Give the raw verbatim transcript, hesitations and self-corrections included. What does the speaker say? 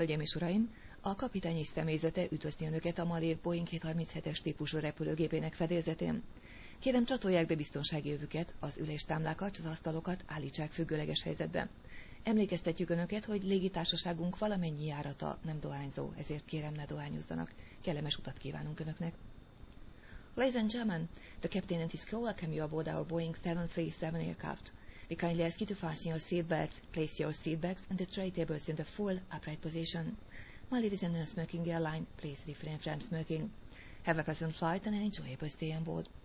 Hölgyeim és uraim, a kapitány és személyzete üdvözli Önöket a Malév Boeing hétszázharminchetes típusú repülőgépének fedélzetén. Kérem, csatolják be biztonsági övüket, az üléstámlákat, az asztalokat állítsák függőleges helyzetbe. Emlékeztetjük Önöket, hogy légitársaságunk valamennyi járata nem dohányzó, ezért kérem, ne dohányozzanak. Kellemes utat kívánunk Önöknek. Ladies and gentlemen, the captain and his crew welcome you aboard our Boeing seven thirty-seven aircraft. We kindly ask you to fasten your seatbelts, place your seatbacks and the tray tables in the full upright position. Maldives is a non-smoking airline. Please refrain from smoking. Have a pleasant flight and an enjoyable stay on board.